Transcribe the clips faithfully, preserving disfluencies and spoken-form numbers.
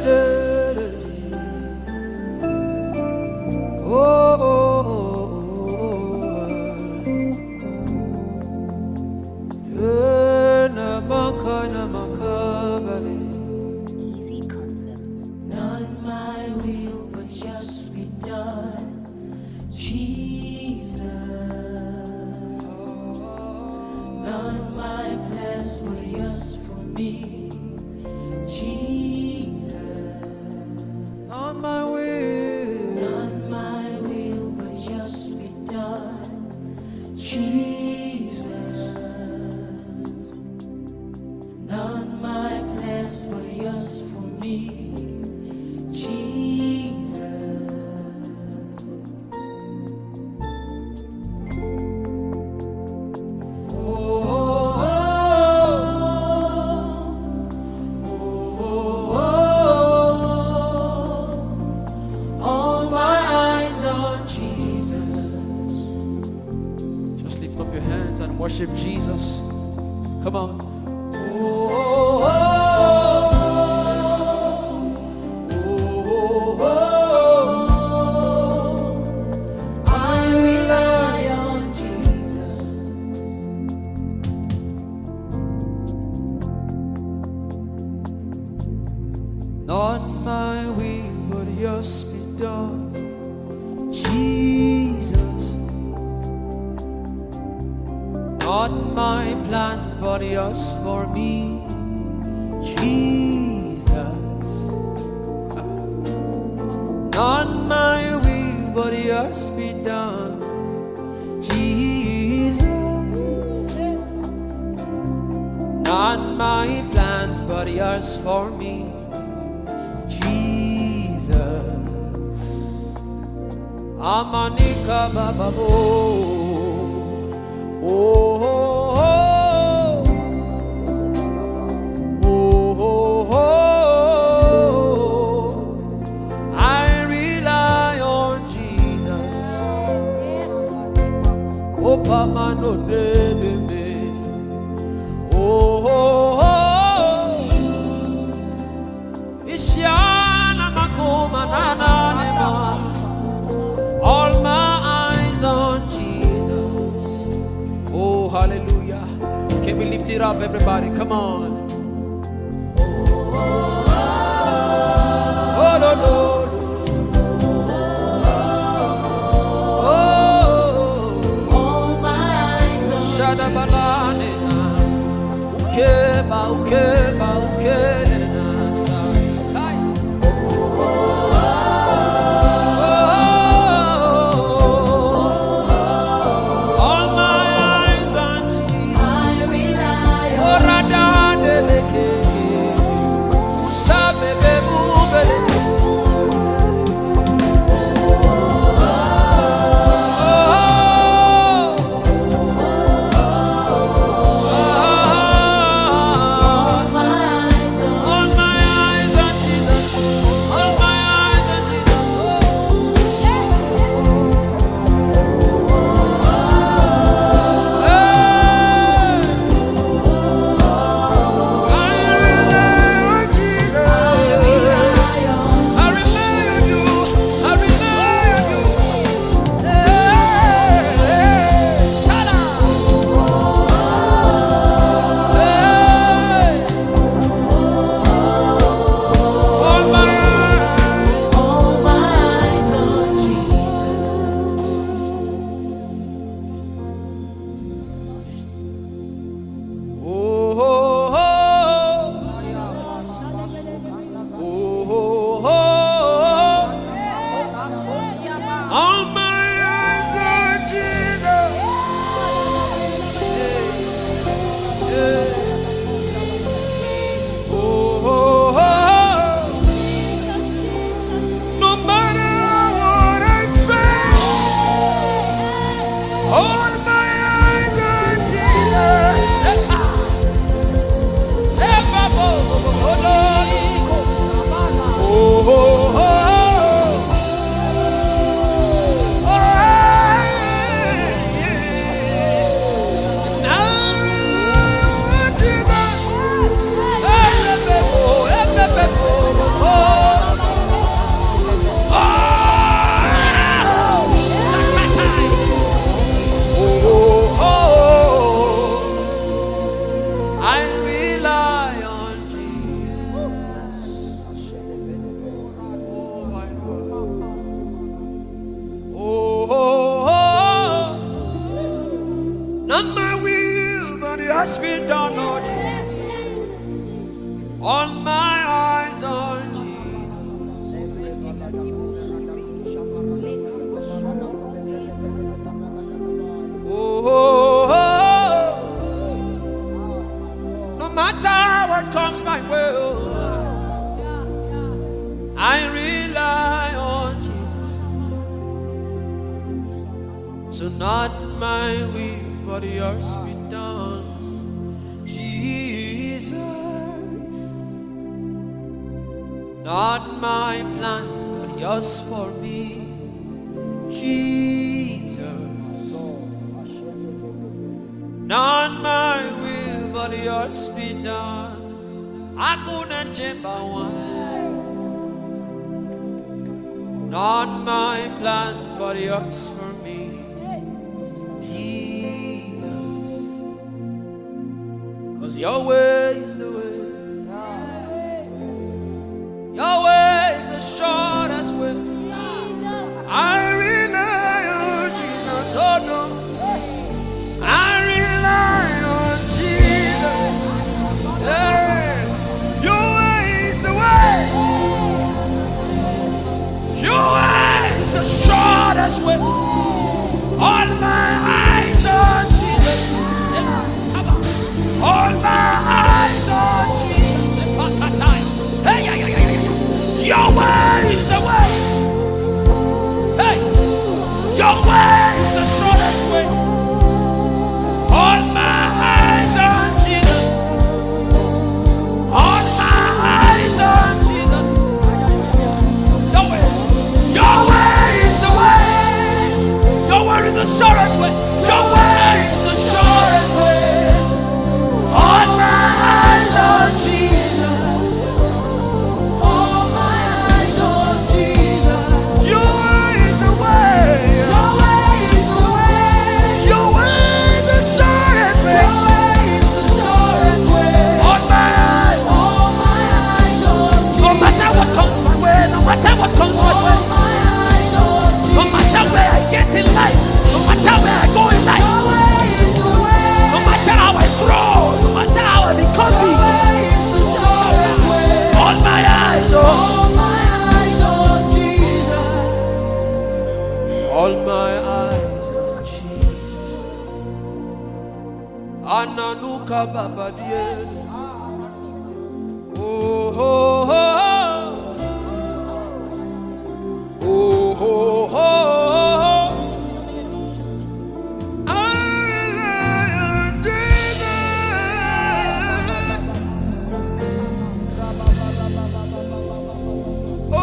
Easy concepts. Not my will, but just be done, Jesus. Not my plans, but yours for me, Jesus. On my way. Not my will, but just be done, Jesus. Not my plans, but yours for me, Jesus. Oh, oh, oh, oh, oh. All my eyes on Jesus. Just lift up your hands and worship Jesus. Come on. Oh, oh, oh, oh, oh. I rely on Jesus. Not my will, but yours be done, Jesus. Not my plans, but yours for me, Jesus. Not my will, but yours be done, Jesus. Not my plans, but yours for me, Jesus. Amanika bababo. Oh, oh, oh, oh, oh. I rely on Jesus. Oh, Pama no baby. Oh, oh, oh. Ishana makoma na na na. All my eyes on Jesus. Oh, hallelujah. Can we lift it up, everybody? Come on. Oh, no, no. Oh, All my eyes on Shadabalane. Ukeba, ukeba, ukena. Kai. All my eyes on Jesus. I rely on Oh, Radade. rely on Jesus. So not my will, but yours be done. Jesus, not my plans, but yours for me. Jesus, not my will, but yours be done. I couldn't change by one. Not my plans, but yours for me. Jesus, 'cause your way is the way. Your way is the shortest way. I rely on Jesus, oh no. I rely on Jesus. Hey, your way is the way. Your way is the shortest way. All my eyes on Jesus. All my eyes on Jesus. Hey, yeah, yeah, yeah, yeah. Your way is the way. Hey, your way is the shortest way. All my eyes on Jesus. All my eyes on Jesus. Your way, your way is the way. Your way is the shortest way. Your way is the shortest way. All my eyes on Jesus. All my eyes on Jesus. Your way is the way. Your way is the way. Your way is the shortest way. Your way is the shortest way. All my eyes. All my eyes on Jesus. No matter what comes my way, no matter what comes my way. All my eyes on Jesus. No matter where I get in life, no matter where I go in life. Your way is the way. No matter how I grow, no matter how I become big. Your way is the shortest way. All my eyes on. All my eyes on Jesus. All my eyes on Jesus. Ananuka baba die. Oh oh oh. Oh oh oh. I rely on Jesus. Oh,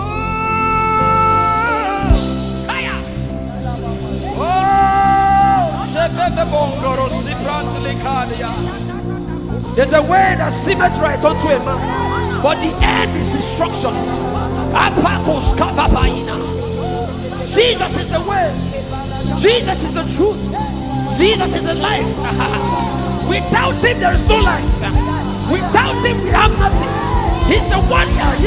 Kaya. Oh, Sebebe Bongoro Sibrantele Kadia. There's a way that seemeth right unto a man, but the end is destruction. Apakos kababaina. Jesus is the way. Jesus is the truth. Jesus is the life. Without him, there is no life. Without him, we have nothing. He's the one.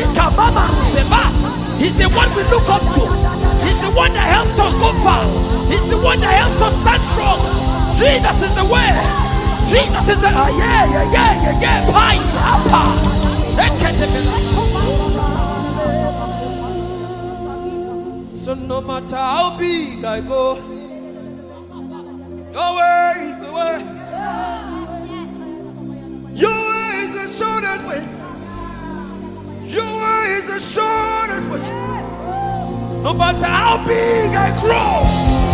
He's the one we look up to. He's the one that helps us go far. He's the one that helps us stand strong. Jesus is the way. Jesus is the uh, yeah yeah yeah yeah yeah pie apa. So no matter how big I go, your way is the way. Your way is the shortest way. Your way is the shortest way. No matter how big I grow,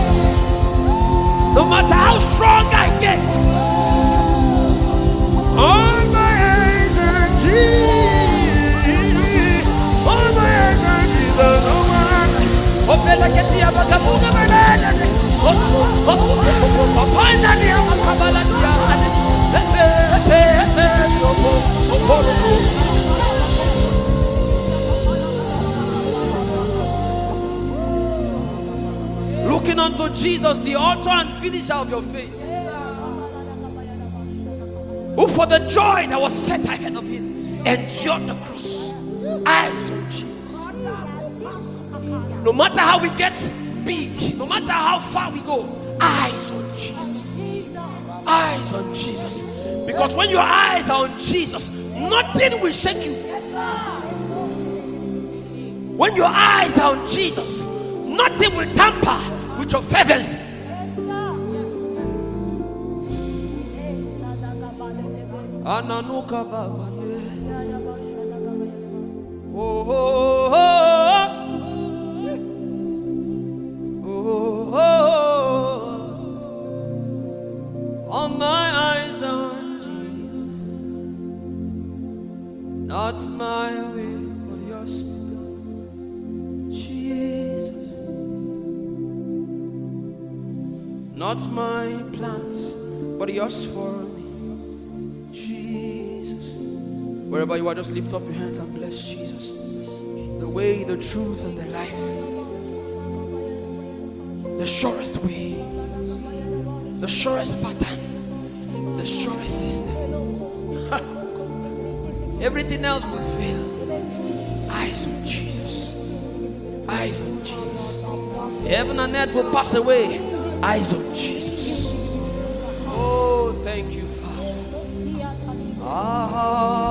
no matter how strong I get, all my eyes on Jesus. All my eyes on Jesus. Oh my. Opela ketia bakabuga banana. Oso, oso, opana ni amakabala dia. Epe, epe, epe, sopo, oporo. Looking unto Jesus, the author and finisher of your faith, who for the joy that was set ahead of him endured the cross. Eyes on Jesus. No matter how we get big, no matter how far we go, eyes on Jesus. Eyes on Jesus. Because when your eyes are on Jesus, nothing will shake you. When your eyes are on Jesus, nothing will tamper with your fervency. Ananuka baba. Oh, oh, oh. Not my plans, but yours for me. Jesus. Wherever you are, just lift up your hands and bless Jesus. The way, the truth, and the life. The surest way. The surest pattern. The surest system. Everything else will fail. Eyes on Jesus. Eyes on Jesus. Heaven and earth will pass away. Eyes on Jesus. Oh, thank you, Father. Ah.